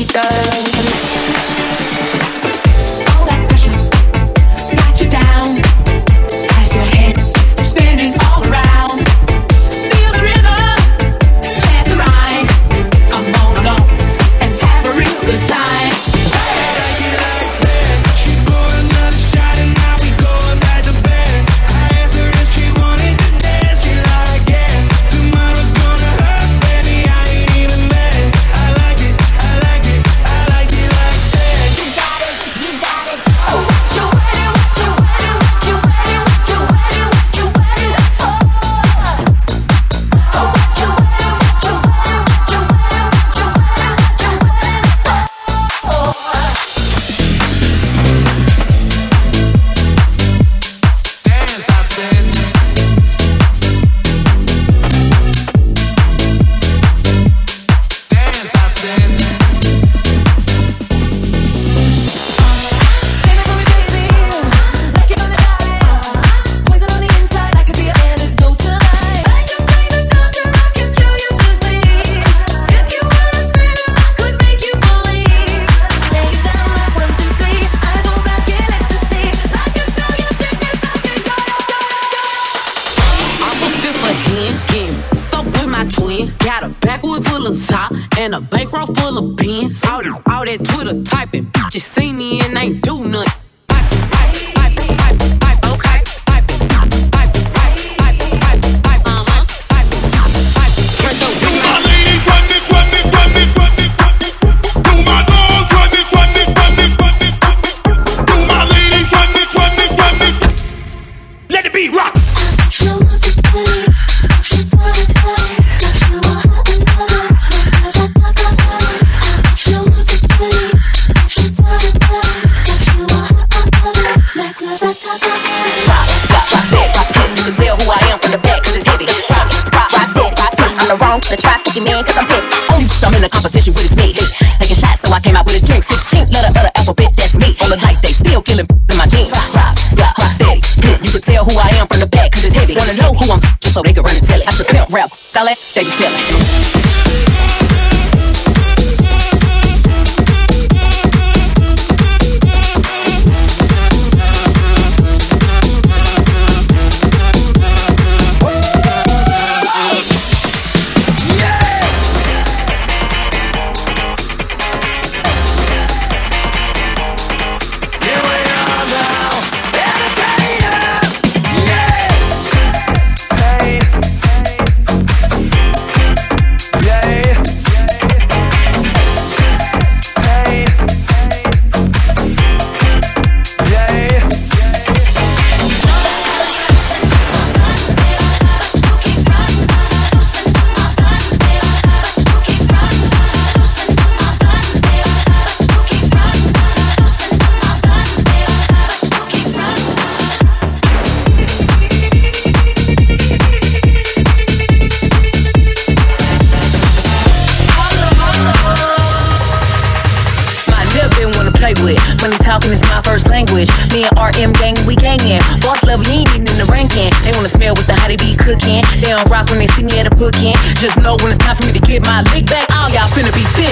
And a bankroll full of beans. All that Twitter typing, just see me and ain't do nothing. Let it be rock. The traffic man, cause I'm fit. I'm in a competition with his mate. Taking shots, so I came out with a drink. 16 letter of the alphabet, that's me. On the night, they still killing in my jeans. Rock steady. You can tell who I am from the back, cause it's heavy. Wanna know who I'm just so they can run and tell it. I should pimp rap, call it, they be selling. When he's talking, it's my first language. Me and RM gang, we gangin'. Boss level, he ain't even in the ranking. They wanna smell with the how they be cooking. They don't rock when they see me at a booking. Just know when it's time for me to get my lick back, all y'all finna be fit.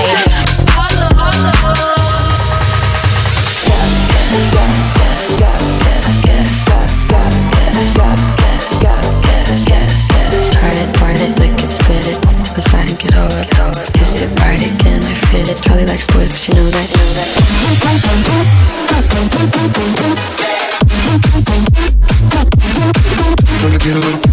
Part it, lick it, spit it. Let's ride and get over it. Kiss it, ride it, again, I fit it. Charlie likes boys, but she knows that. Trying to get a little